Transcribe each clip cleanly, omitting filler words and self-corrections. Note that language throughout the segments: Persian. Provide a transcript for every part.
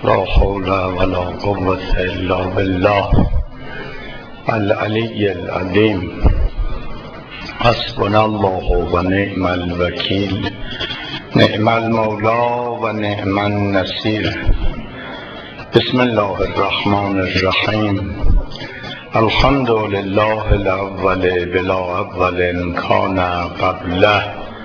لا حول ولا قوة إلا بالله العلي العظيم. حسبنا الله ونعم الوکیل، نعم المولا و نعم النصير. بسم الله الرحمن الرحیم. الحمد لله الاول بلا اول کان قبله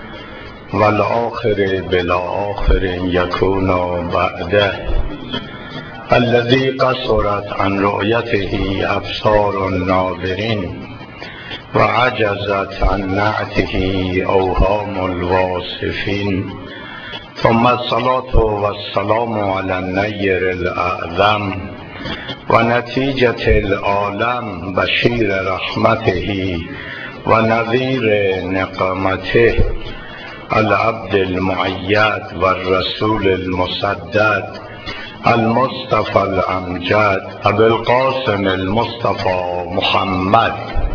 والآخر بلا آخر یکون بعده، الذي قصرت عن رؤيته أبصار الناظرين وعجزت عن نعته أوهام الواصفين، ثم الصلاة والسلام على النير الأعظم ونتيجة العالم بشير رحمته ونذير نقمته، العبد المؤيد والرسول المسدد المصطفى الأمجد أبي القاسم المصطفى محمد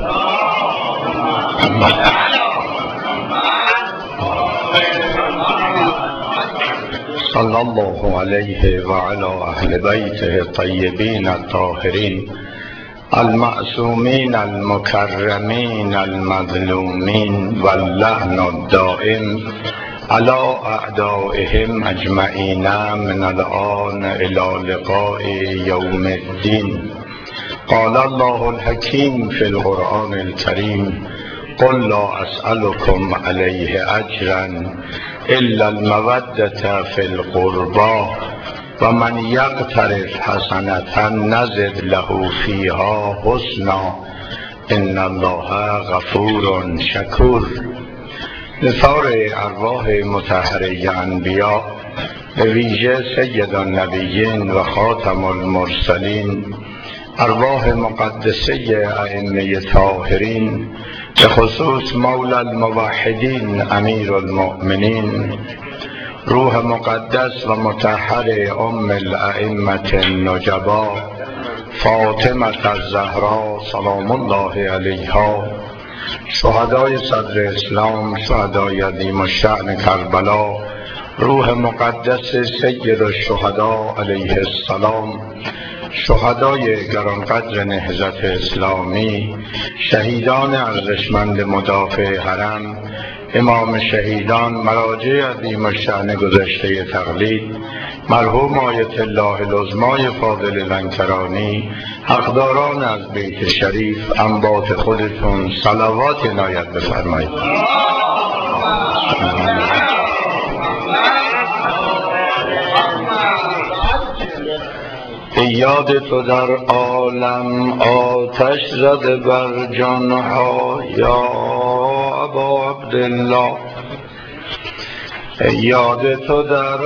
صلى الله عليه وعلى أهل بيته الطيبين الطاهرين المعصومين المكرمين المظلومين، واللعن الدائم على أعدائهم أجمعين من الآن إلى لقاء يوم الدين. قال الله الحكيم في القرآن الكريم: قل لا أسألكم عليه أجرا إلا المودة في القربى ومن يقترف حسنة نزد له فيها حسنا إن الله غفور شكور. نثار ارواح مطهره انبیاء، به ویژه سید النبیین و خاتم المرسلین، ارواح مقدسه ائمه طاهرین، به خصوص مولا الموحدین امیر المؤمنین، روح مقدس و مطهر ام الائمه النجبا فاطمه الزهرا سلام الله علیها، شهدای صدر اسلام، شهدای عظیم الشأن کربلا، روح مقدس سید الشهدا علیه السلام، شهدای گرانقدر نهضت اسلامی، شهیدان ارزشمند مدافع حرم، امام شهیدان، مراجع عظیم الشأن گذشته تقلید، مرحوم آیت الله العظمای فاضل لنکرانی، حقداران از بیت شریف، انباط خودتون صلوات عنایت بفرمایید. یاد تو در عالم آتش زده بر جانها یا ابا عبدالله، یاد تو در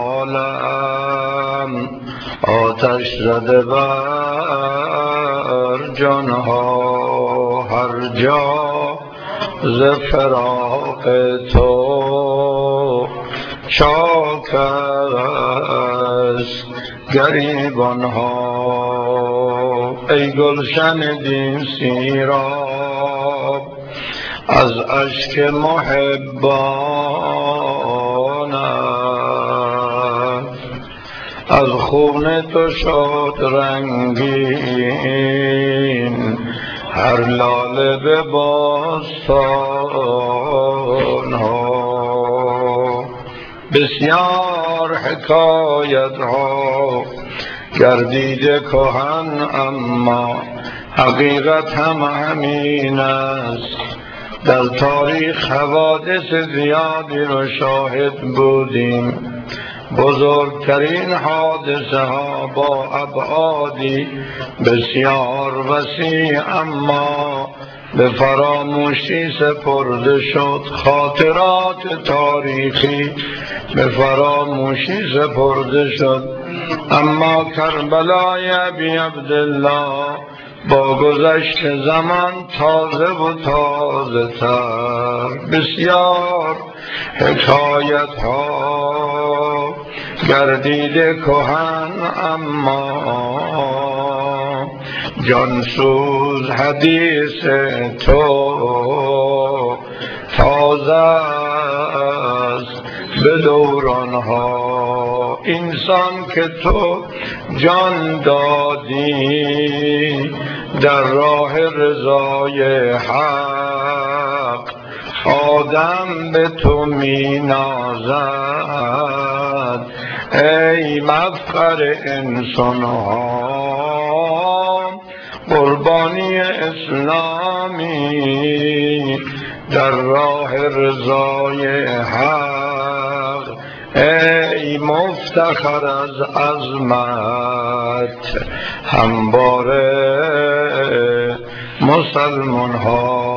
عالم آتش زده بر جانها، هر جا ز فراق تو چاک است گریبانها. ای گلشن دین سیراب از اشک محبانت، از خون تو شد رنگین هر لاله به بستانها. بسیار حکایت ها گردیده کهن، اما حقیقت هم همین است. در تاریخ حوادث زیادی رو شاهد بودیم، بزرگترین حادثه ها با ابعادی بسیار وسیع اما به فراموشی سپرده شد. خاطرات تاریخی به فراموشی سپرده شد، اما کربلای ابی عبدالله با گذشت زمان تازه و تازه تر. بسیار حکایت ها گردیده کهن، اما جانسوز حدیث تو تازه است به دورانها. اینسان که تو جان دادی در راه رضای حق، آدم به تو می نازد ای مفخر انسان ها. قربانی اسلامی در راه رضای حق، ای مفتخر از عظمت همواره مسلمان ها.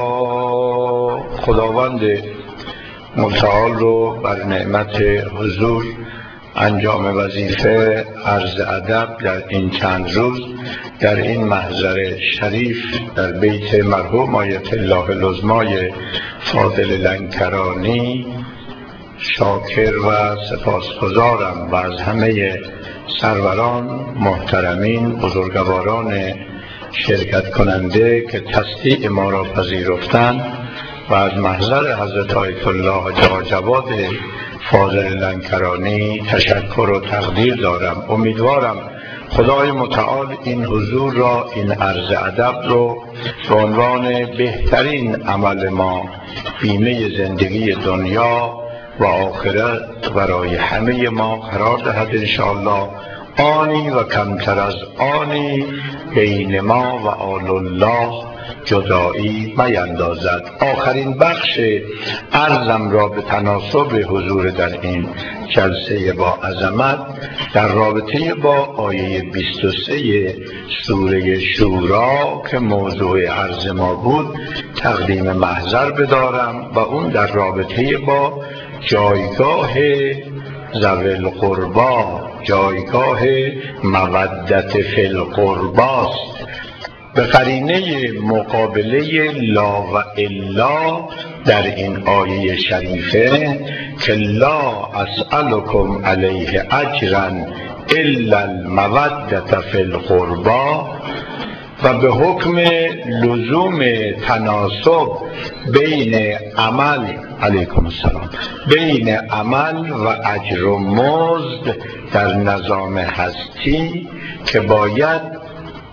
خداوند متعال رو بر نعمت حضور انجام وظیفه عرض ادب در این چند روز در این محضر شریف در بیت مرحوم آیت الله العظمای فاضل لنکرانی شاکر و سپاسگزارم و از همه سروران، محترمین، بزرگواران شرکت کننده که تصدیق ما را پذیرفتند و از محضر حضرت آیت الله جواد فاضل لنکرانی تشکر و تقدیر دارم. امیدوارم خدای متعال این حضور را، این عرض ادب رو به عنوان بهترین عمل ما، بیمه زندگی دنیا و آخرت برای همه ما قرار دهد انشاءالله. آنی و کمتر از آنی بین ما و آل الله جدایی میندازد. آخرین بخش عرضم را به تناسب حضور در این جلسه با عظمت در رابطه با آیه 23 سوره شورا که موضوع عرض ما بود تقدیم محضر بدارم و اون در رابطه با جایگاه ذوی القربا، جایگاه مودت فی القرباست. به قرینه مقابله لا و الا در این آیه شریفه که لا اسألکم علیه اجرا الا المودة فی القربا و به حکم لزوم تناسب بین عمل علیکم السلام بین عمل و اجر و مزد در نظام هستی که باید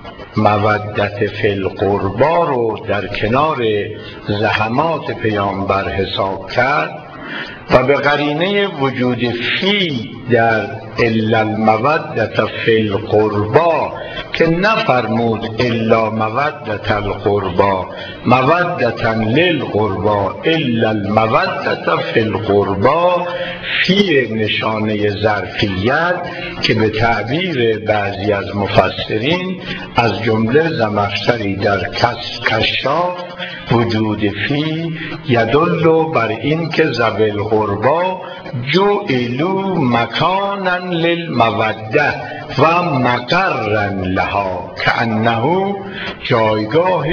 مودت فی القربا رو در کنار زحمات پیامبر حساب کرد و به قرینه وجود فی در الا المودة فی القربا که نفرمود الا مودت القربا مودتا للقربا الا المودة فی القربا، فی نشانه ظرفیت که به تعبیر بعضی از مفسرین از جمله زمخشری در کشاف وجود فی یدل بر این که ذوی القربا جعلوا مکانا للموده و مقرا لها کأنه جایگاه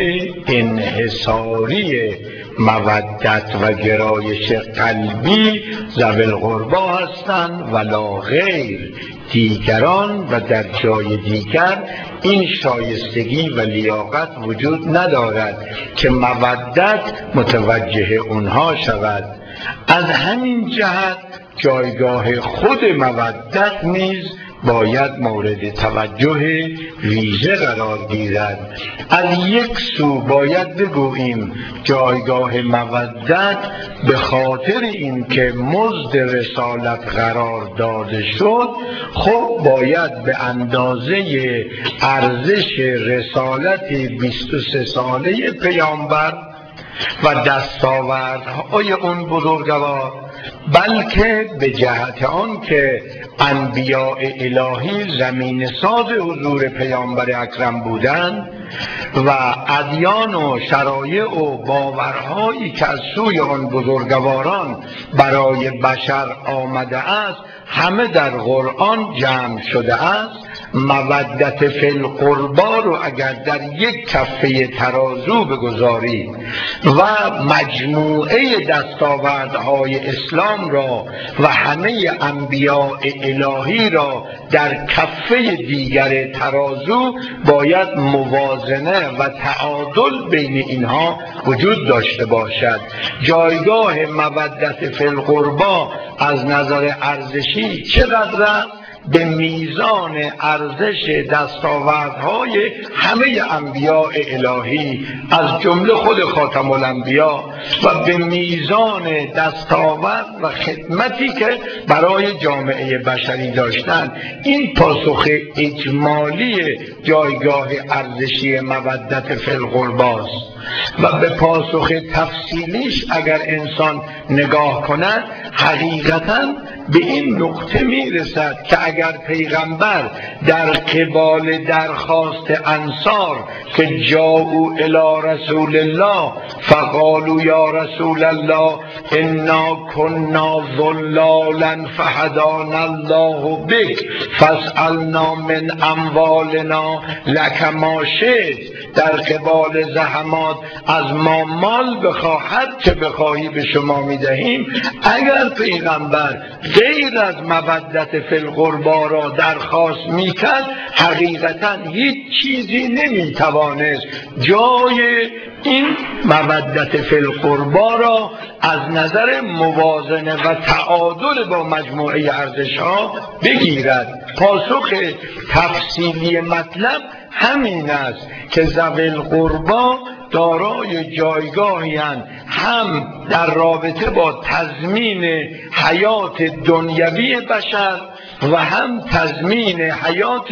انحصاری مودت و گرایش قلبی ذوی القربا هستند ولا غیر. دیگران و در جای دیگر این شایستگی و لیاقت وجود ندارد که مودت متوجه اونها شود. از همین جهت جایگاه خود مودت نیز باید مورد توجه ویژه قرار گیرد. از یک سو باید بگوییم جایگاه مودت به خاطر اینکه مزد رسالت قرار داده شد، خب باید به اندازه ارزش رسالت 23 ساله پیامبر و دستاوردهای اون بزرگوار، بلکه به جهت آن که انبیاء الهی زمین ساز حضور پیامبر اکرم بودند و ادیان و شرایع و باورهایی که از سوی آن بزرگواران برای بشر آمده است همه در قرآن جمع شده است. مودت فی القربا رو اگر در یک کفه ترازو بگذارید و مجموعه دستاوردهای اسلام را و همه انبیاء الهی را در کفه دیگر ترازو، باید موازنه و تعادل بین اینها وجود داشته باشد. جایگاه مودت فی القربا از نظر ارزشی چقدر؟ به میزان ارزش دستاوردهای همه انبیاء الهی از جمله خود خاتم الانبیا و به میزان دستاورد و خدمتی که برای جامعه بشری داشتند. این پاسخ اجمالی جایگاه ارزشی مودت فی القرباست. و به پاسخ تفصیلیش اگر انسان نگاه کند، حقیقتاً به این نقطه میرسد که اگر پیغمبر در قبال درخواست انصار که جاءوا الی رسول الله فقالوا یا رسول الله انا کنا ضلالا فهدانا الله بک فاسألنا من اموالنا لک ما شئت، در قبال زحمات از ما مال بخواه، هر چه بخواهی به شما میدهیم. اگر پیغمبر غیر از مودت فی القربا را درخواست میکرد، حقیقتا هیچ چیزی نمیتوانست جای این مودت فی القربا را از نظر موازنه و تعادل با مجموعه ارزش‌ها بگیرد. پاسخ تفصیلی مطلب همین است که ذوی القربا دارای جایگاهی هم در رابطه با تضمین حیات دنیوی بشر و هم تضمین حیات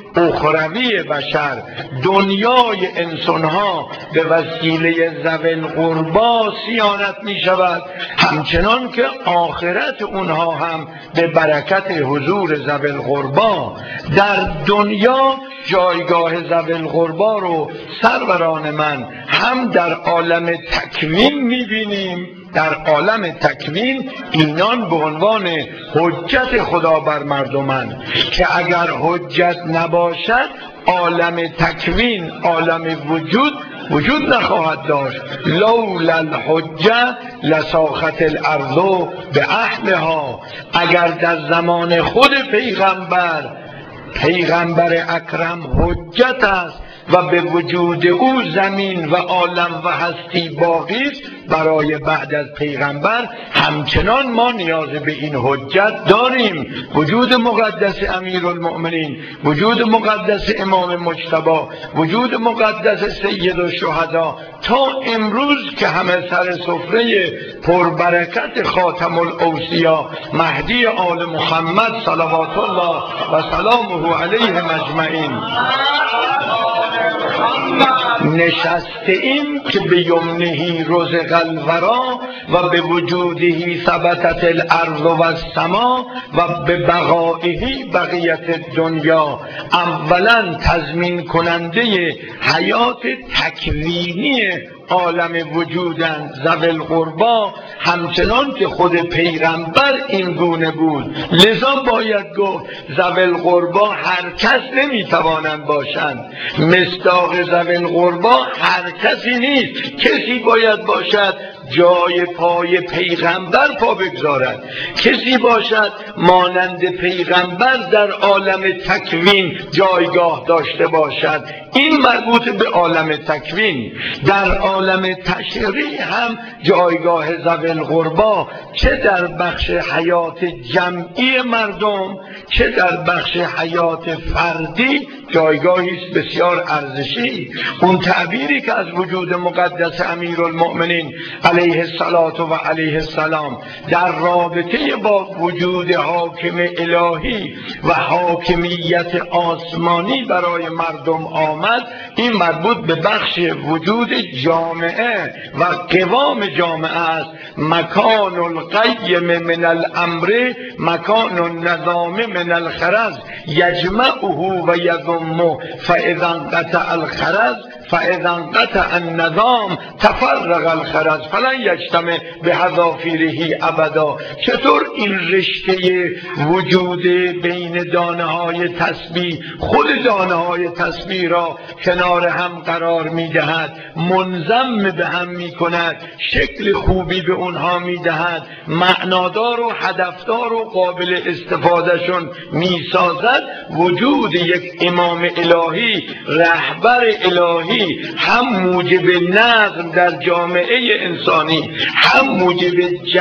اخروی بشر. دنیای انسانها به وسیله ذوی القربا صیانت می شود، همچنان که آخرت اونها هم به برکت حضور ذوی القربا. در دنیا جایگاه ذوی القربا رو سروران من هم در عالم تکوین می‌بینیم. در عالم تکوین اینان به عنوان حجت خدا بر مردمان که اگر حجت نباشد عالم تکوین، عالم وجود نخواهد داشت. لولا الحجه لساخت الارض به اهلها. اگر در زمان خود پیغمبر اکرم حجت است و به وجود او زمین و عالم و هستی باقی است، برای بعد از پیغمبر همچنان ما نیاز به این حجت داریم. وجود مقدس امیرالمؤمنین، وجود مقدس امام مجتبی، وجود مقدس سید الشهدا تا امروز که همه سر سفره پربرکت خاتم الاوصیا مهدی آل محمد صلوات الله و سلامه علیه اجمعین نشسته ایم که به یمنه رزق الورا و به وجوده ثبتت الارض و السما و به بقائه بقیت دنیا. اولا تضمین کننده حیات تکوینی عالم وجودند ذوی القربا، همچنان که خود پیغمبر این گونه بود. لذا باید گفت ذوی القربا هر کس نمیتوانند باشند. مصداق ذوی القربا هر کسی نیست. کسی باید باشد جای پای پیغمبر پا بگذارد، کسی باشد مانند پیغمبر در عالم تکوین جایگاه داشته باشد. این مربوط به عالم تکوین. در عالم تشریع هم جایگاه ذوی القربا چه در بخش حیات جمعی مردم چه در بخش حیات فردی جایگاهی است بسیار ارزشی. اون تعبیری که از وجود مقدس امیرالمؤمنین علیه الصلاة و علیه السلام در رابطه با وجود حاکم الهی و حاکمیت آسمانی برای مردم آمد، این مربوط به بخش وجود جامعه و قوام جامعه است. مکان القیم من الامر مکان النظام من الخرز یجمعه و یضمه فاذا انقطع الخرز فاذا انقطع النظام تفرق الخرز فلن یجتمع به حذافیره ابدا. چطور این رشته وجود بین دانه های تسبیح خود دانه های تسبیح را کنار هم قرار میدهد، منضم به هم میکند، شکل خوبی به اونها میدهد، معنادار و هدفدار و قابل استفادهشون میسازد. وجود یک امام الهی، رهبر الهی، هم موجب نظم در جامعه انسانی، هم موجب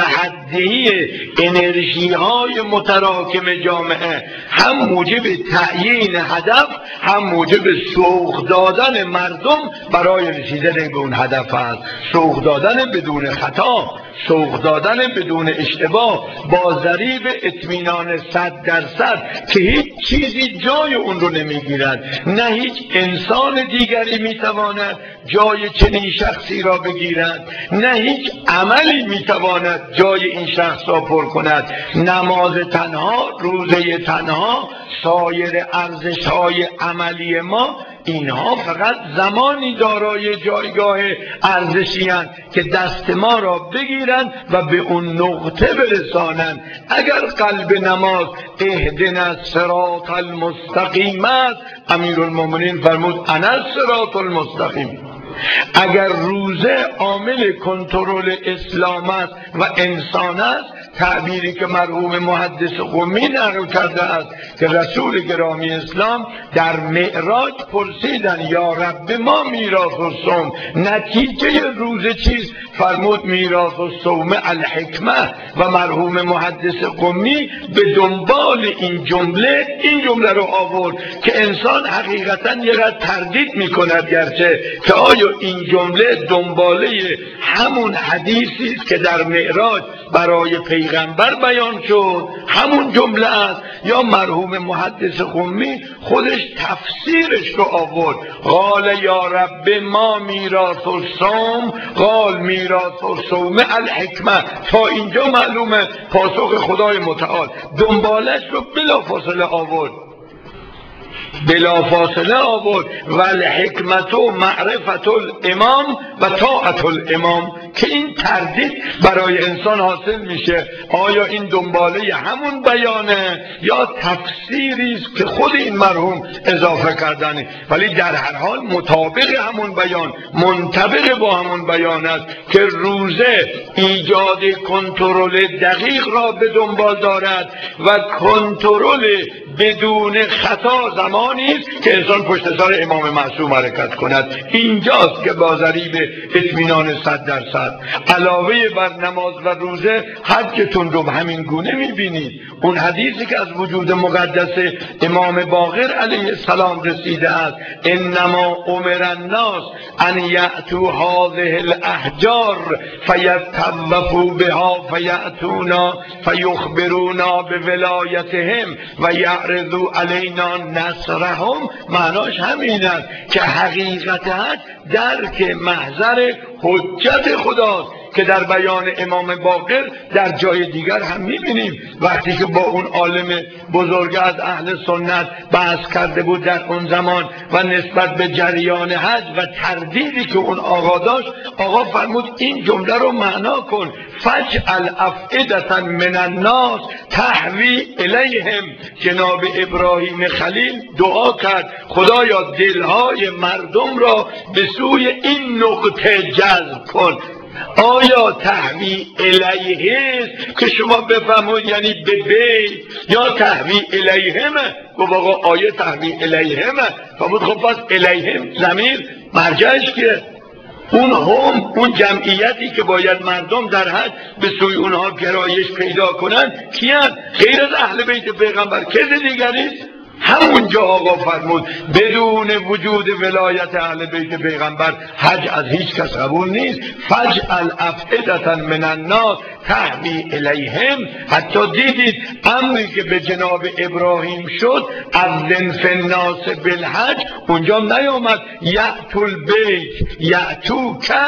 جهت‌دهی انرژی های متراکم جامعه، هم موجب تعیین هدف، هم موجب سوق دادن مردم برای رسیدن به اون هدف است. سوق دادن بدون خطا، سوق دادن بدون اشتباه، با ضریب اطمینان 100% که هیچ چیزی جای اون رو نمیگیرد. نه هیچ انسان دیگری میتواند جای چنین شخصی را بگیرد، نه هیچ عملی میتواند جای این شخص را پر کند. نماز تنها، روزه تنها، سایر ارزش‌های عملی ما، اینها فقط زمانی دارای جایگاه ارزشی هستند که دست ما را بگیرند و به اون نقطه برسانند. اگر قلب نماز اهدنا الصراط المستقیم است، امیرالمومنین فرمود انا الصراط المستقیم. اگر روزه عامل کنترل اسلام است و انسان است، تعبیری که مرحوم محدث قمی نقل کرده است که رسول گرامی اسلام در معراج پرسیدن یا رب ما میراث الصوم، نتیجه روزه چیست؟ فرمود میراث الصوم الحکمه. و مرحوم محدث قمی به دنبال این جمله رو آورد که انسان حقیقتا یه قدر تردید میکند گرچه که آیا این جمله دنباله همون حدیثی است که در معراج برای پیغمبر بیان شد، همون جمله است، یا مرحوم محدث قمی خودش تفسیرش رو آورد. قال یا رب ما میراث الصوم، قال میراث الصوم الحکمه. تا اینجا معلومه پاسخ خدای متعال. دنبالش رو بلافاصله آورد و الحکمت و معرفت الامام و طاعت الامام، که این تردید برای انسان حاصل میشه آیا این دنباله همون بیانه یا تفسیری است که خود این مرحوم اضافه کردنه. ولی در هر حال مطابق همون بیان، منطبق با همون بیان است که روزه ایجاد کنترل دقیق را به دنبال دارد و کنترل بدون خطا زمانی است که انسان پشت سر امام معصوم حرکت کند. اینجاست که با ضریب اطمینان 100% علاوه بر نماز و روزه حجتون رو همین گونه میبینید. اون حدیثی که از وجود مقدس امام باقر علیه السلام رسیده است، انما امر الناس ان یأتوا هذه الاحجار فیطوفوا بها فیأتونا فیخبرونا بولایتهم و یعرضوا علینا نصرهم. معناش همین است که حقیقت درک محضر حجت خداست که در بیان امام باقر در جای دیگر هم میبینیم. وقتی که با اون عالم بزرگ از اهل سنت بحث کرده بود در اون زمان و نسبت به جریان حج و تردیدی که اون آقا داشت، آقا فرمود این جمله رو معنا کن، فجعل افئدة من الناس تهوی الیهم. جناب ابراهیم خلیل دعا کرد خدایا دلهای مردم را به سوی این نقطه جذب کن. آیا تهوی الیه است که شما بفهمید یعنی به بیت، یا تهوی الیهم؟ گفت آقا آیه تهوی الیهم فرمود خب پس الیهم ضمیر مرجعش که اون جمعیتی که باید مردم در حد به سوی اونها گرایش پیدا کنن کیان؟ غیر از اهل بیت پیغمبر کس دیگری است؟ همونجا آقا فرمود بدون وجود ولایت اهل بیت پیغمبر حج از هیچ کس قبول نیست. فجعل افئدة من الناس تهوی الیهم. حتی دیدید امری که به جناب ابراهیم شد اذن فی الناس بالحج، اونجا نیامد یأتوا البیت یأتوک،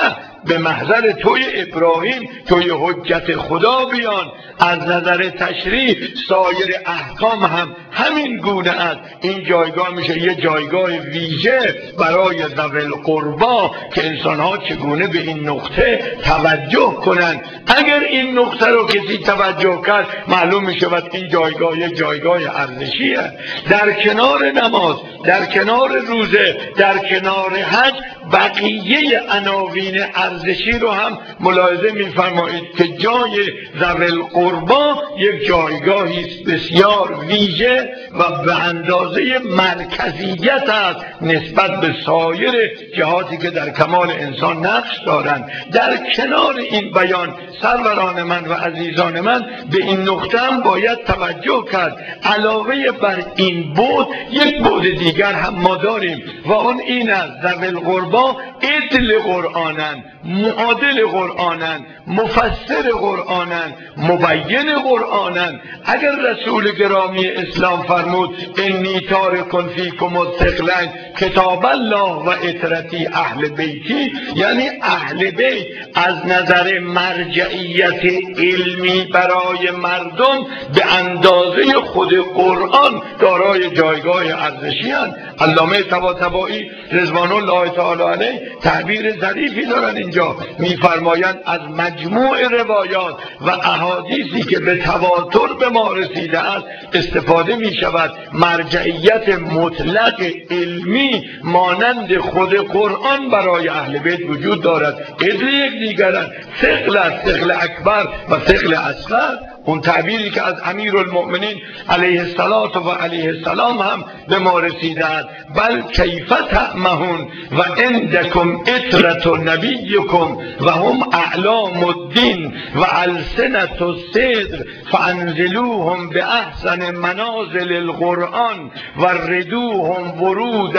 به محضر توی ابراهیم توی حجت خدا بیان. از نظر تشریع سایر احکام هم همین گونه است. این جایگاه میشه یه جایگاه ویژه برای ذوی القربا که انسان ها چگونه به این نقطه توجه کنند. اگر این نقطه رو کسی توجه کرد معلوم میشه این جایگاه یه جایگاه ارزشیه. در کنار نماز، در کنار روزه، در کنار حج، بقیه عناوین ارزشی رو هم ملاحظه می‌فرمایید که جای ذوی القربا یک جایگاهی است بسیار ویژه و به اندازه مرکزیت است نسبت به سایر جهاتی که در کمال انسان نقش دارند. در کنار این بیان سروران من و عزیزان من به این نقطه هم باید توجه کرد. علاوه بر این بود یک بود دیگر هم ما داریم و اون این است: ذوی القربا عدل قرآنن، معادل قرآنن، مفسر قرآنن، مبین قرآنن. اگر رسول گرامی اسلام فرمود انی تارک فیکم الثقلین کتاب الله و اطرتی اهل بیتی، یعنی اهل بیت از نظر مرجعیت علمی برای مردم به اندازه خود قرآن دارای جایگاه ارزشی هستند. علامه طباطبایی رضوان الله تعالی علیه تعبیر ظریفی دارن اینجا، میفرمایند از مجموع روایات و احادیثی که به تواتر به ما رسیده است استفاده می شود. مرجعیت مطلق علمی مانند خود قرآن برای اهل بیت وجود دارد. عدل یک دیگرند، ثقل است، ثقل اکبر و ثقل اصغر. اون تعبیری که از امیرالمؤمنین علیه السلام هم به ما رسیده است: بل کیف تعمهون و عندکم اطرة نبیکم و هم اعلام الدین و السنة الصدق فانزلوهم باحسن منازل القرآن و ردوهم ورود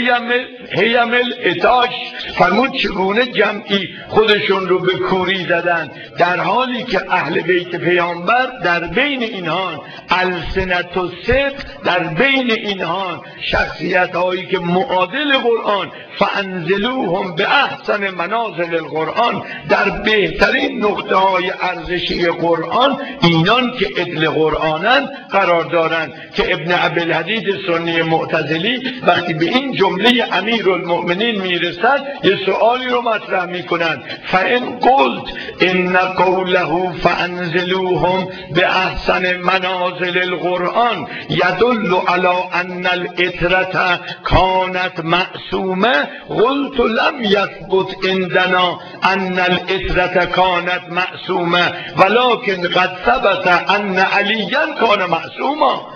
الهیم الاتاش. فرمود چگونه جمعی خودشون رو به کوری زدن در حالی که اهل بیت پیامبر در بین اینها السنت و صدق، در بین اینها شخصیت هایی که معادل قرآن، فانزلوهم به احسن منازل القرآن، در بهترین نقطه های ارزشی قرآن اینان که عدل قرآنن قرار دارند. که ابن ابوالحدید سنی معتزلی وقتی به این جمله امیرالمؤمنین میرسد یه سوالی رو مطرح میکنند: فان قلت ان قوله فانزلوهم به احسن منازل القرآن یدل علی ان العترة کانت معصومه قلت لم یثبت عندنا ان العترة کانت معصومه ولكن قد ثبت ان علیا کان معصوما.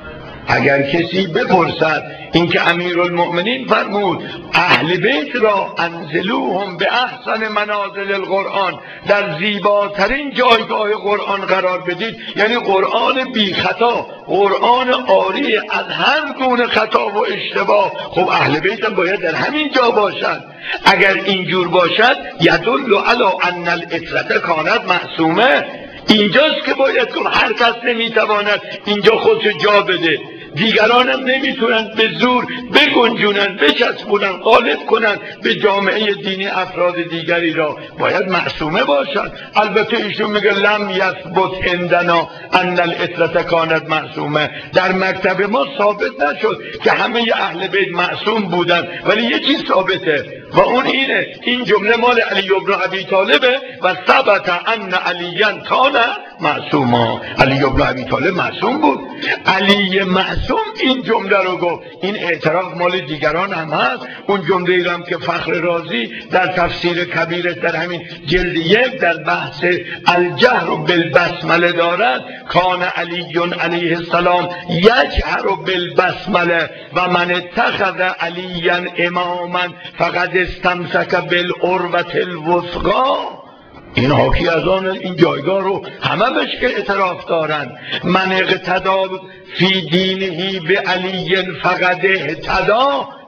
اگر کسی بپرسد اینکه امیرالمؤمنین فرمود اهل بیت را انزلوهم به احسن منازل القرآن، در زیباترین جایگاه قرآن قرار بدید، یعنی قرآن بی خطا، قرآن عاری از هر گونه خطا و اشتباه، خب اهل بیت هم باید در همین جا باشد. اگر اینجور باشد یدل علی ان العترة کانت معصومه، اینجاست که باید گفت هر کس نمیتواند اینجا خودشو جا بده، دیگران هم نمیتونن به زور بگنجونن، بچسبونن، غالب کنن به جامعه دینی افراد دیگری را، باید معصومه باشن. البته ایشون میگه لم یثبت عندنا ان العترة کانت معصومه، در مکتب ما ثابت نشد که همه اهل بیت معصوم بودن، ولی یه چیز ثابته و اون اینه: این جمله مال علی بن ابی طالبه و ثبت ان علیاً کان معصوما. علی بن ابی طالب معصوم بود، علی معصوم این جمله رو گفت. این اعتراف مال دیگران هم هست. اون جمله ای هم که فخر رازی در تفسیر کبیرش در همین جلد 1 در بحث الجهر بالبسمله دارد: کان علی علیه السلام یجهر بالبسمله و من اتخذ علیا اماما فقد استمسک بالعروة الوثقی. این حاکی از آن این جایگاه رو همه بهش که اعتراف دارن. من اقتدا فی دینهی به علی فقد اهتدا،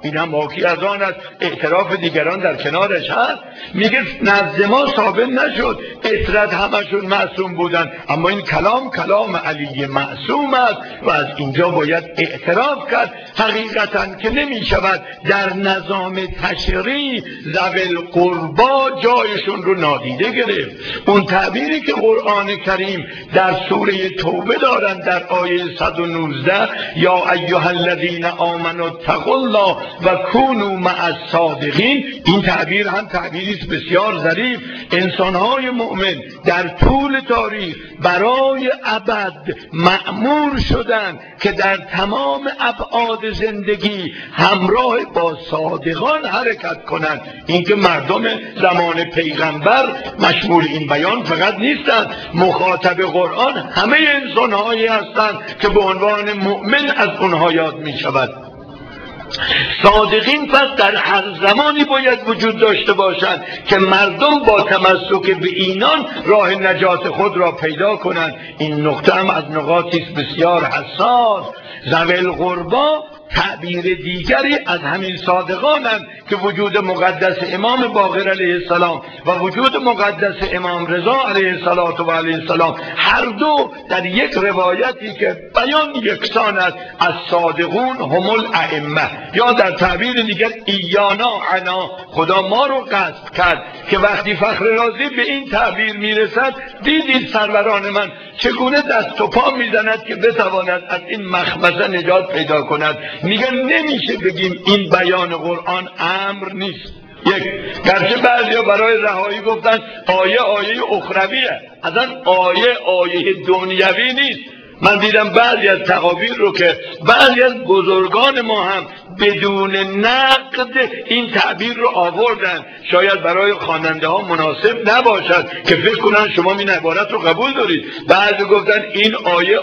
این هم حاکی از آن است اعتراف دیگران در کنارش هست. میگه نزد ما ثابت نشد اطرد همشون معصوم بودن، اما این کلام علی معصوم است و از اینجا باید اعتراف کرد حقیقتا که نمی شود در نظام تشریع ذوی القربا جایشون رو نادیده گرفت. اون تعبیری که قرآن کریم در سوره توبه دارن در آیه 119 یا ایها الذین آمنوا اتقوا الله و کونوا مع الصادقین، این تعبیر هم تعبیری است بسیار ظریف. انسان‌های مؤمن در طول تاریخ برای ابد مأمور شدند که در تمام ابعاد زندگی همراه با صادقان حرکت کنند. اینکه مردم زمان پیغمبر مشمول این بیان فقط نیستند، مخاطب قرآن همه انسان‌هایی هستند که به عنوان مؤمن از اونها یاد می شود. صادقین پس در هر زمانی باید وجود داشته باشند که مردم با تمسک به اینان راه نجات خود را پیدا کنند. این نقطه هم از نقاطی است بسیار حساس. ذوی القربا تعبیر دیگری از همین صادقانند که وجود مقدس امام باقر علیه السلام و وجود مقدس امام رضا علیه السلام هر دو در یک روایتی که بیان یکسان است از صادقون هم الائمه، یا در تعبیر دیگر ایانا عنا، خدا ما رو قصد کرد. که وقتی فخر رازی به این تعبیر میرسد دیدید سروران من چگونه دست و پا میزند که بتواند از این مخمسه نجات پیدا کند. میگن نمیشه بگیم این بیان قرآن امر نیست. یک، گرچه بعضیا برای رهایی گفتن آیه اخرویه، اصلا آیه دنیوی نیست. من دیدم بعضی از تعابیر رو که بعضی از بزرگان ما هم بدون نقد این تعبیر رو آوردن. شاید برای خواننده ها مناسب نباشد که فکر کنن شما این عبارت رو قبول دارید. بعضی گفتن این آیه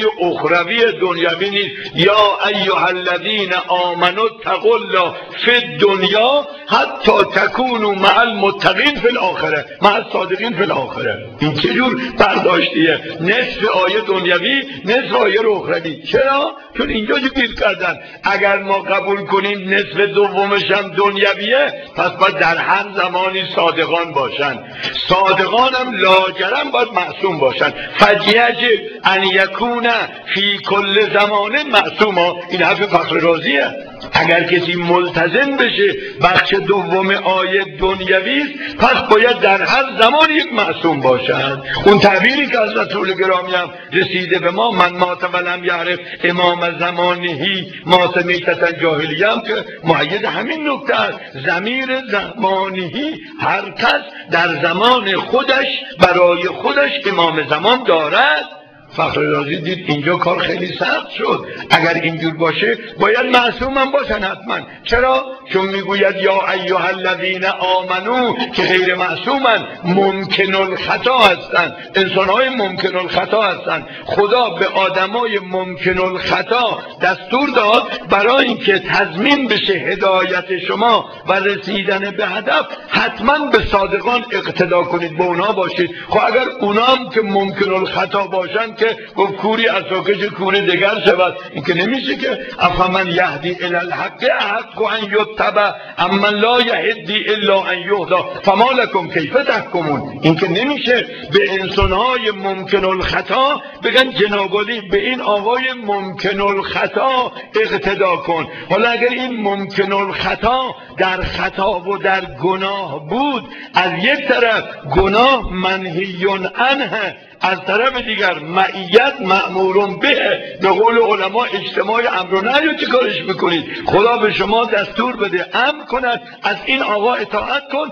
اخروی دنیوی نیست. یا ایها الذین آمنوا اتقوا الله فی الدنیا حتی تکونوا مع المتقین فی الاخره مع الصادقین فی الاخره. این چجور برداشتیه؟ نصف آیه دنیوی نصف آیه اخروی. چرا؟ چون اینجا گیر کردن اگر ما قبول کنیم نصف دومش هم دنیویه، پس باید در هر زمانی صادقان باشن. صادقان هم لاجرم باید معصوم باشن. فجیجب ان یکون فی کل زمان معصوما. این حرف فخر رازیه. اگر کسی ملتزم بشه بخش دوم آیه دنیوی است، پس باید در هر زمان یک معصوم باشد. اون تعبیری که از رسول گرامی هم رسیده به ما، من مات ولم یعرف امام زمانهی مات میتة جاهلیه، هم که مؤید همین نکته است. ضمیر زمانهی، هر کس در زمان خودش برای خودش امام زمان دارد. فخر رازی دید اینجا کار خیلی سخت شد. اگر اینجور باشه باید معصوم هم باشن حتما. چرا؟ چون میگوید یا ایها الذین آمنو که غیر معصومن، ممکن الخطا هستن، انسانهای ممکن الخطا هستن. خدا به آدمای ممکن الخطا دستور داد برای اینکه تضمین بشه هدایت شما و رسیدن به هدف حتما به صادقان اقتدا کنید، به اونا باشید. خب اگر اونا هم که ممکن الخطا باشن که گفت کوری از ساکش کوری دگر شود، این که نمیشه که افمن یهدی الی الحق احق ان یتبع اما لا یهدی الا ان یهدا فما لکم کیف تحکمون. این که نمیشه به انسانهای ممکن الخطا بگن جناب علی به این آقای ممکن الخطا اقتدا کن. حالا اگر این ممکن الخطا در خطا و در گناه بود، از یک طرف گناه منهی عنه، از طرف دیگر معیت مأمورون به قول علما اجتماع امر و نهی رو چه کارش میکنید؟ خدا به شما دستور بده امر کند از این آقا اطاعت کن،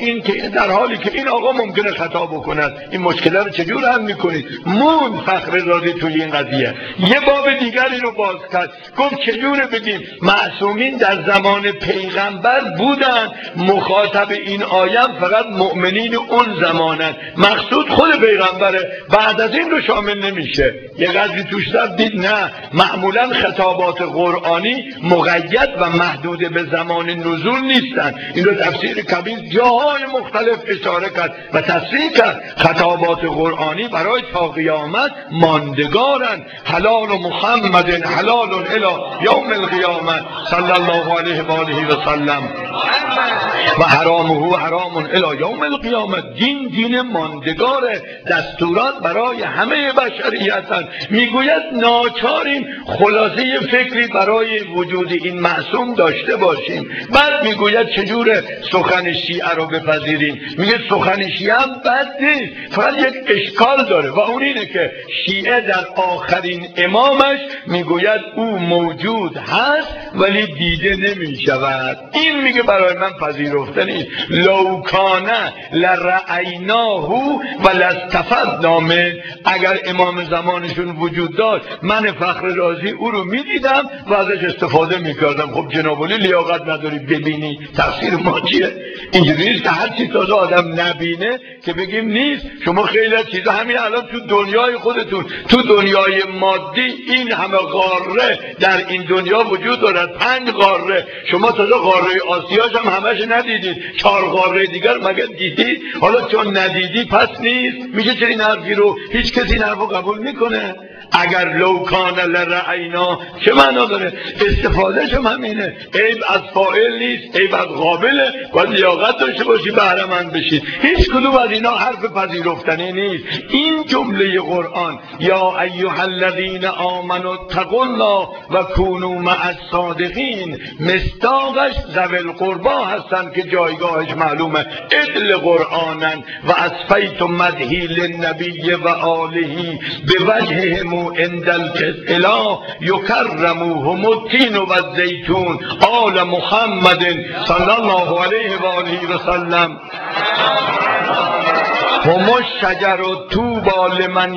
در حالی که این آقا ممکنه خطا بکند. این مشکل رو چجور حل میکنید؟ مون فخر رازی توی این قضیه یه باب دیگری رو باز کرد، گفت چجوره بگیم معصومین در زمان پیغمبر بودن، مخاطب این آیه فقط مؤمنین اون زمانن، مقصود خود پیغمبره. بعد از این رو شامل نمیشه. یه قدری توش دید نه، معمولا خطابات قرآنی مقید و محدود به زمان نزول نیستن. این رو تفسیر کبیر جاهای مختلف اشاره کرد و تصریح کرد. خطابات قرآنی برای تا قیامت ماندگارن. حلال محمد حلال الی یوم القیامه صلی الله علیه و آله و سلم و حرامه حرام الی یوم القیامه. دین ماندگاره، دستورات برای همه بشریتن. میگوید ناچاریم خلاصه فکری برای وجود این معصوم داشته باشیم. بعد میگوید چجور سخن شیعه رو بپذیریم. میگه سخن شیعه هم بد نیست، فقط یک اشکال داره و اون اینه که شیعه در آخرین امامش میگوید او موجود هست ولی دیده نمیشود. این میگه برای من پذیرفته نیست. لو کان لرأیناه ولاستفدنا منه. اگر امام زمانشون وجود داشت من فخر رازی او رو میدیدم و ازش استفاده میکردم. خب جناب علی لیاقت نداری ببینی؟ تفسیر ما چیه؟ اینجوری نیست که هر چی تازه آدم نبینه که بگیم نیست. شما خیلی از چیزا همین الان تو دنیای خودتون، تو دنیای مادی این همه قاره در این دنیا وجود دارد، 5 قاره. شما تازه قاره آسیاش هم همش ندیدید، 4 قاره دیگر مگه دیدید؟ حالا چون ندیدی پس نیست. میشه چه این حرفی رو هیچ کسی این حرفو قبول میکنه؟ اگر لو کان لرأینا چه معنا داره؟ استفادهش هم همینه. عیب از فاعل نیست، عیب از قابله. باید لیاقت داشته باشی بهره مند بشی. هیچ کدوم از اینا حرف پذیرفتنی نیست. این جمله قرآن یا ایها الذین آمنوا اتقوا الله و کونوا مع الصادقین، مصداقش ذوی القربی هستن که جایگاهش معلومه. ادل قرآنن و اصفیت مدحی للنبی و آله بوجههم عند الاله یکرموهم التین و الزیتون آل محمد صلی الله علیه و آله و سلم. هم الشجر طوبی لمن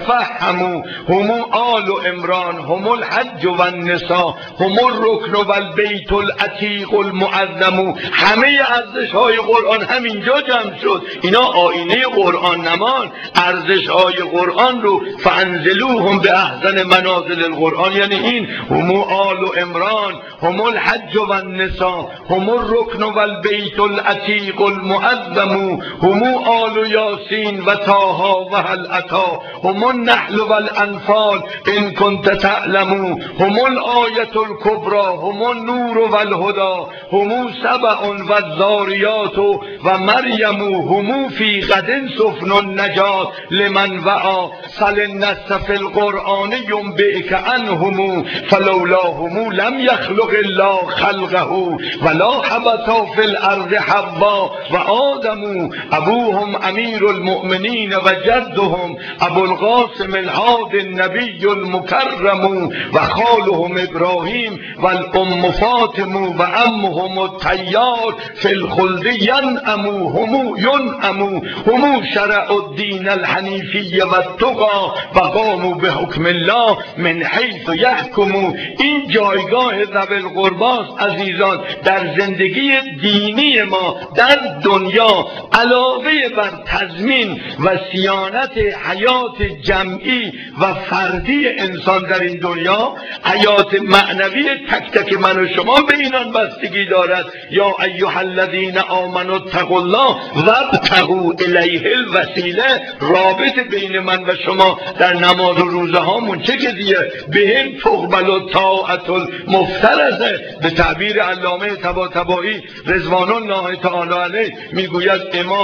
یتفهم هم آل عمران هم الحج و النساء هم الرکن و البیت العتیق المعظم. همه ارزش های قرآن همینجا جمع شد. اینا آینه قرآن نمان. ارزش های قرآن رو فانزلوهم به احسن منازل القرآن، یعنی این هم آل عمران هم الحج و النساء هم الرکن و البیت العتیق المعظم هم آل یاسین و طه و هل اتی هم النحل و الانفال ان کنت تعلم هم الآیة الکبری هم النور و الهدی هم سبع و الذاریات و مریم هم فی غد سفن النجات لمن وعی سل النص فی القرآن ینبئک عنهم فلولاهم لم یخلق الله خلقه ولا حبطا فی الارض حوا و آدم ابوهم امیر المؤمنین و جدهم ابو القاسم الهادی النبی المکرم و خالهم ابراهیم و الام فاطمه و عمهم الطیار فی الخلد ینعمو هم ینعمو هم شرع الدین الحنیفی و التقی و قاموا به حکم الله من حیث یحکموا. این جایگاه ذوی القربی عزیزان در زندگی دینی ما در دنیا علاوه بر تضمین و صیانت حیات جمعی و فردی انسان در این دنیا، حیات معنوی تک تک من و شما به اینان بستگی دارد. یا ایها الذین آمنوا اتقوا الله وابتغوا الیه الوسیله. رابط بین من و شما در نماز و روزه هامون چه کدیه؟ بهم تقبل الطاعة المفترضه. به تعبیر علامه طباطبایی رضوان الله تعالی علیه میگوید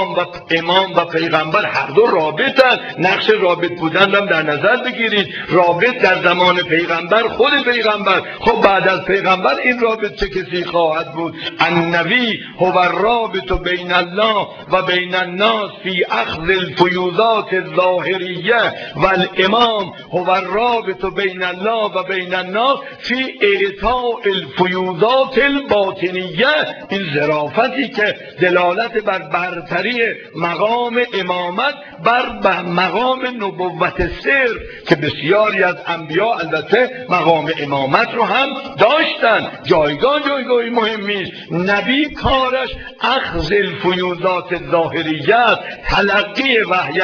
امام و پیغمبر هر دو رابطن. نقش رابط بودن هم در نظر بگیرید. رابط در زمان پیغمبر خود پیغمبر، خب بعد از پیغمبر این رابط چه کسی خواهد بود؟ النبی هو الرابط بین الله و بین الناس فی اخذ الفیوضات الظاهریه و الامام هو الرابط بین الله و بین الناس فی اعطاء الفیوضات الباطنیه. این ظرافتی که دلالت بر برتری مقام امامت بر مقام نبوت سر که بسیاری از انبیا البته مقام امامت رو هم داشتن. جایگاهی مهمی است. نبی کارش اخذ الفیوضات ظاهریه، تلقی وحی است،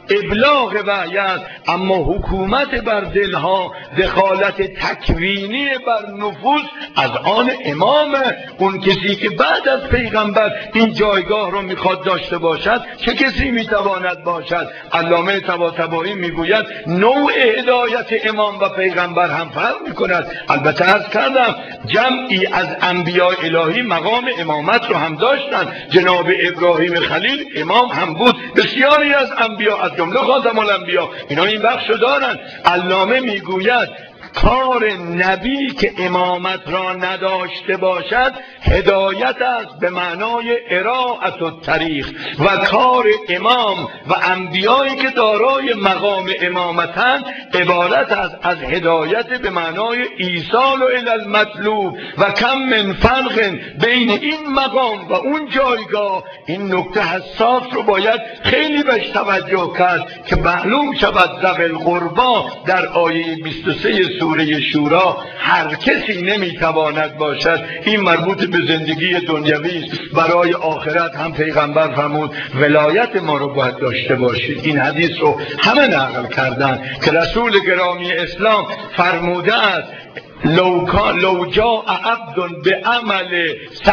ابلاغ وحی است، اما حکومت بر دلها، دخالت تکوینی بر نفوس از آن امام. اون کسی که بعد از پیغمبر این جایگاه رو میخواد داشته باشد چه کسی میتواند باشد؟ علامه طباطبایی میگوید نوع هدایت امام و پیغمبر هم فرق میکند. البته عرض کردم جمعی از انبیاء الهی مقام امامت رو هم داشتند. جناب ابراهیم خلیل امام هم بود، بسیاری از انبیاء از جمله خاتم الانبیاء اینا این بخشو دارند. علامه میگوید کار نبی که امامت را نداشته باشد هدایت است به معنای اراءت الطریق، و کار امام و انبیایی که دارای مقام امامتند عبارت است از هدایت به معنای ایصال الی المطلوب. و کم من فرق بین این مقام و اون جایگاه. این نکته حساس رو باید خیلی بهش توجه کرد که معلوم شود ذوی القربی در آیه 23 سوره شورا هر کسی نمیتواند باشد. این مربوط به زندگی دنیوی است. برای آخرت هم پیغمبر فرمود ولایت ما رو باید داشته باشید. این حدیث رو همه نقل کردن که رسول گرامی اسلام فرموده است لو جاء عبد بعمل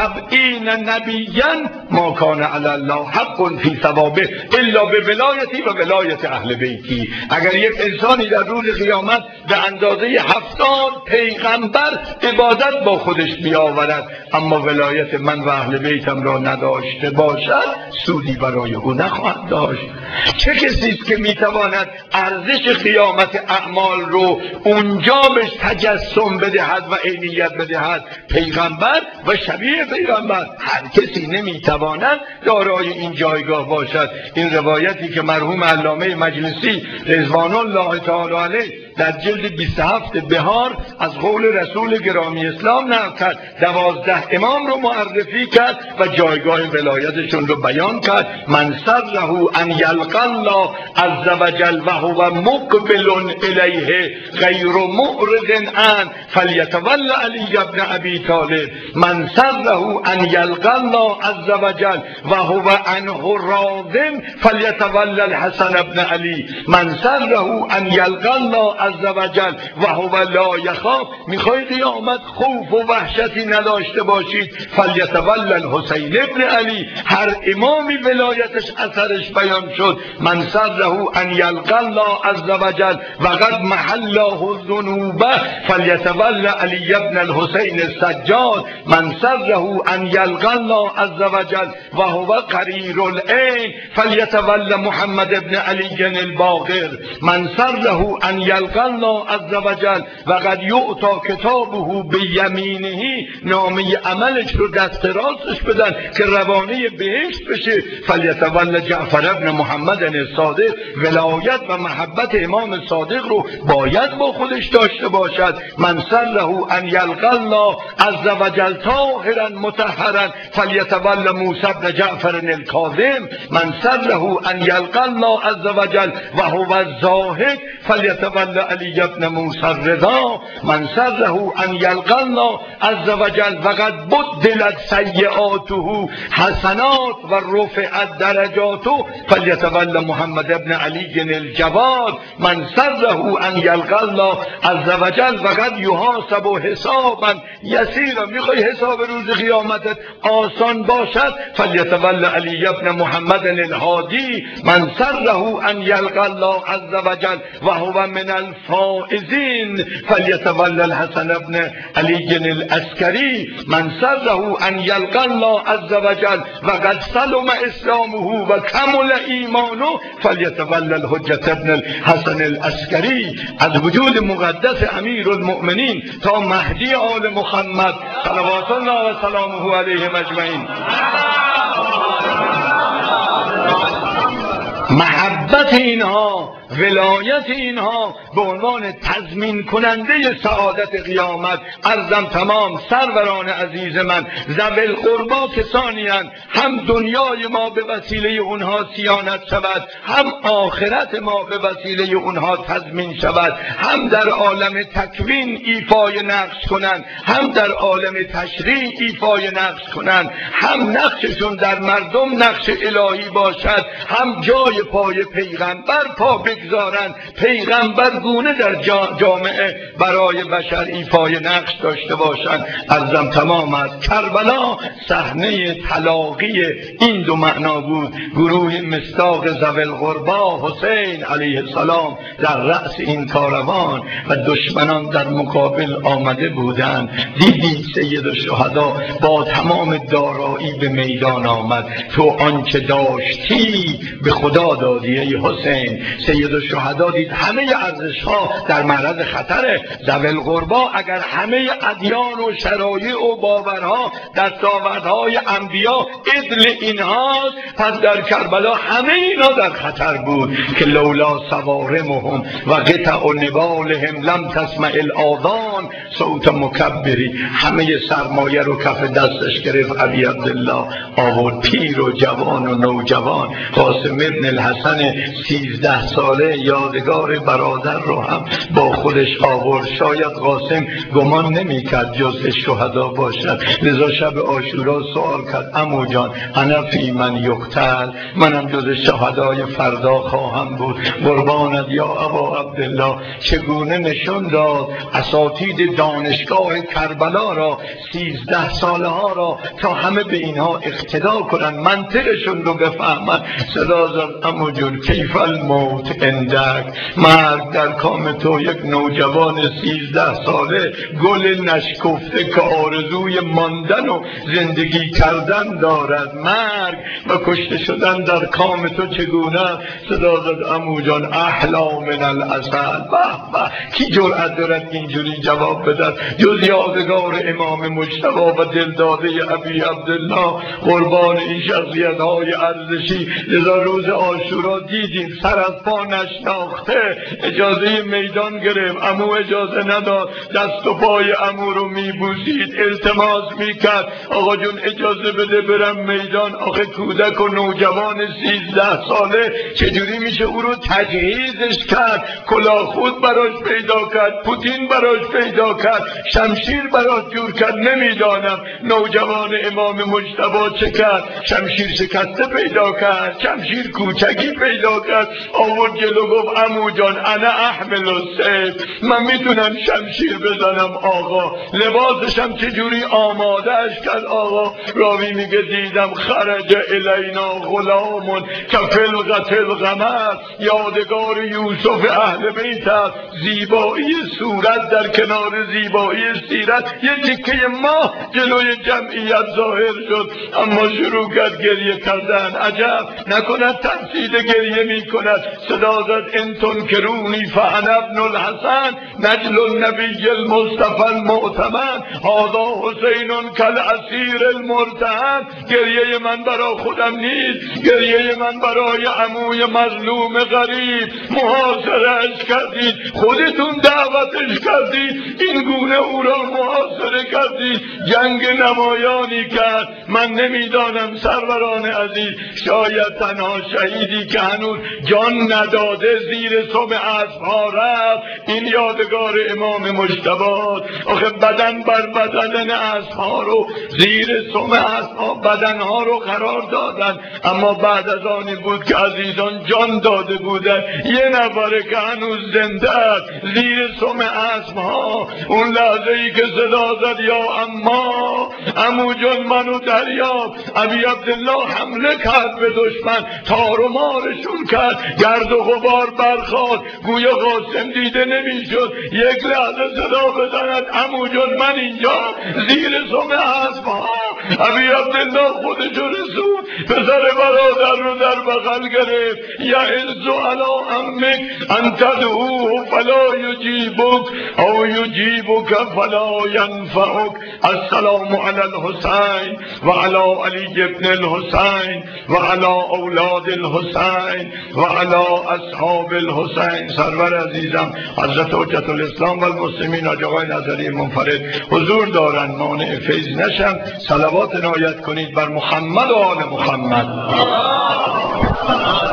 70 نبیا ما کان علی الله حق فی ثوابه الا بولایتی و ولایت اهل بیتی. اگر یک انسانی در روز قیامت به اندازه 70 پیغمبر عبادت با خودش بیاورد اما ولایت من و اهل بیتم را نداشته باشد سودی برای او نخواهد داشت. چه کسی است که میتواند ارزش قیامت اعمال رو اونجا بهش تجسم بدهد و عینیت بدهد؟ پیغمبر و شبیه پیغمبر. هر کسی نمیتواند دارای این جایگاه باشد. این روایتی که مرحوم علامه مجلسی رضوان الله تعالی علیه در جلد 27 بهار از قول رسول گرامی اسلام نقل کرد، 12 امام رو معرفی کرد و جایگاه ولایتشون رو بیان کرد. من سره ان یلقی الله عز وجل و هو مقبل الیه غیر معرض عنه فلیتول علی بن ابی طالب. من سره ان یلقی الله عز وجل و هو عنه راض فلیتول الحسن بن علی. من سره ان یلقی الله عز وجل و هو لا یخاف. میخوای قیامت خوف و وحشتی نداشته باشید فلیتول الحسین ابن علی. هر امامی ولایتش اثرش بیان شد. من سره ان یلقی الله عز وجل و قد محله الذنوب فلیتول علی ابن الحسین السجاد. من سره ان یلقی الله عز وجل و هو قریر العین فلیتول محمد ابن علی الباقر. من سره ان یلقی الله عز وجل و قد یعطی کتابه بیمینه، نامه عملش رو دست راستش بدن که روانه بهشت بشه. فلیتول جعفر ابن محمد الصادق. ولایت و محبت امام صادق رو باید با خودش داشته باشد. من سره ان یلقی الله عز وجل طاهرا مطهرا فلیتول موسی بن جعفر الکاظم. من سره ان یلقی الله عز وجل و هو الزاهد فلیتول علی ابن موسی الرضا. من سره ان یلقی الله عز وجل و قد بدلت سیئاته حسنات و رفعت درجاته فلیتول محمد ابن علی الجواد. من سره ان یلقی الله عز وجل و قد یحاسب حسابا یسیرا. میخوای حساب روز قیامتت آسان باشد فلیتول علی ابن محمد الهادی. من سره ان یلقی الله عز وجل و هو من الفائزین فلیتول الحسن ابن علی العسکری. من سره ان یلقی الله عز وجل و قد سلم اسلامه و کمل ایمانه فلیتول الحجة ابن الحسن العسکری. از وجود مقدس امیر المؤمنین تا مهدی آل محمد صلوات الله و سلامه علیهم اجمعین. محبت اینها، ولایت اینها به عنوان تضمین کننده سعادت قیامت. عرضم تمام سروران عزیز من، ذوی القربی کسانی اند هم دنیای ما به وسیله اونها صیانت شود، هم آخرت ما به وسیله اونها تضمین شود، هم در عالم تکوین ایفای نقش کنند، هم در عالم تشریع ایفای نقش کنند، هم نقششون در مردم نقش الهی باشد، هم جای پای پیغمبر پا بگذارند، پیغمبر گونه در جامعه برای بشر ایفای نقش داشته باشند. عرضم تمام است. کربلا صحنه تلاقی این دو معنا بود. گروه مصداق ذوی القربی حسین علیه السلام در رأس این کاروان و دشمنان در مقابل آمده بودند. دیدی سید الشهدا با تمام دارایی به میدان آمد. تو آنچه داشتی به خدا دادی ای حسین. سید الشهدا دید همه ارزش ها در معرض خطره. ذوی القربی اگر همه ادیان و شرایع و باورها دستاوردهای انبیا عدل اینهاست، پس در کربلا همه اینا در خطر بود که لولا صوارمهم و قطع نبالهم لم تسمع الاذان صوت مکبری. همه سرمایه رو کف دستش گرفت. ابی عبدالله آورد، پیر و جوان و نوجوان. قاسم ابن الحسن 13 ساله یادگار برادر رو هم با خودش آورد. شاید قاسم گمان نمی‌کرد جز شهدا باشد، لذا شب عاشورا سوال کرد عمو جان انا فی من یقتل، منم جز شهدای فردا خواهم بود. قربانت یا ابا عبدالله. چگونه نشون داد اساتید دانشگاه کربلا را 13 ساله ها را تا همه به اینها اقتدا کنن، منطقشون رو بفهمن. صدا زد عمو جون کیف الموت عندک، مرگ در کام تو یک نوجوان 13 ساله گل نشکفته که آرزوی ماندن و زندگی کردن دارد، مرگ و کشته شدن در کام تو چگونه؟ صدا زد عمو جان احلا من العسل. به به، کی جرأت دارد اینجوری جواب بدن جز یادگار امام مجتبی و دلداده ابی عبدالله، قربان این شخصیت های ارزشی. لذا روز عاشورا دیدیم سر از پا نشناخته اجازه میدان گرفت، عمو اجازه نداد، دست و پای عمو رو میبوسید، التماس میکرد آقا جون اجازه بده برم میدان. آخه کودک و نوجوان 13 ساله چجوری میشه او رو تجهیزش کرد؟ کلاهخود براش پیدا کرد، پوتین براش پیدا کرد، شمشیر براش جور کرد. نمیدانم نوجوان امام مجتبی چه کرد. شمشیر شکسته پیدا کرد، شمشیر کوچکی پیدا کرد، آورد جلو گفت عمو جان انا احمل السیف، من میتونم شمشیر بزنم آقا. لباسشم چجوری آمادهش کرد آقا. راوی میگه دیدم خرج الینا غلام کفلقت القمر، یادگار یوسف اهل بیت است. زیبایی صورت در کنار زیبایی سیرت، یه تکه ماه جلوی جمعیت ظاهر شد، اما شروع کرد گریه کردن. عجب نکند تفسید گریه میکند. صدا زد ان تنکرونی فانا ابن الحسن نجل النبی المصطفى المعتمد هذا حسین کالاسیر المرتهن. گریه من برای خودم نیست، گریه من برای عموی مظلوم غریب. محاصرهش کردید، خودتون دعوتش کردید، این گونه او را محاصره کردید، جنگ نمایانی کرد. من نمیدانم سروران عزیز، شاید تنها شهیدی که هنوز جان نداده زیر سم اسب‌ها رفت این یادگار امام مجتبی. آخه بدن بر بدن اسب‌ها رو زیر سم اسب‌ها بدنها رو قرار دادن، اما بعد از آنی بود که عزیزان جان داده بودن. یه نفره که هنوز زنده است زیر سم اسب‌ها. اون لحظه ای که صدا زد یا اما عمو جان منو دریاب، ابی عبدالله حمله کرد به دشمن، تار و مارشون کرد، گرد و غبار برخاست، گویا قاسم دیده نمیشد. یک لحظه صدا بزند عمو جان من اینجا زیر سم اسب‌ها. ابی عبدالله خودشو رسود، پسر برادر رو در بغل گرفت. یعز علی عمک ان تدعوه فلا یجیبک او یجیبک فلا ینفعک. السلام علی الحسین و علی علی ابن الحسین و علی اولاد الحسین و علی اصحاب الحسین. سرور عزیزم حضرت حجت الاسلام و المسلمین حاج آقای نظری منفرد حضور دارن، مانع فیض نشن. صلوات عنایت کنید بر محمد و آل محمد.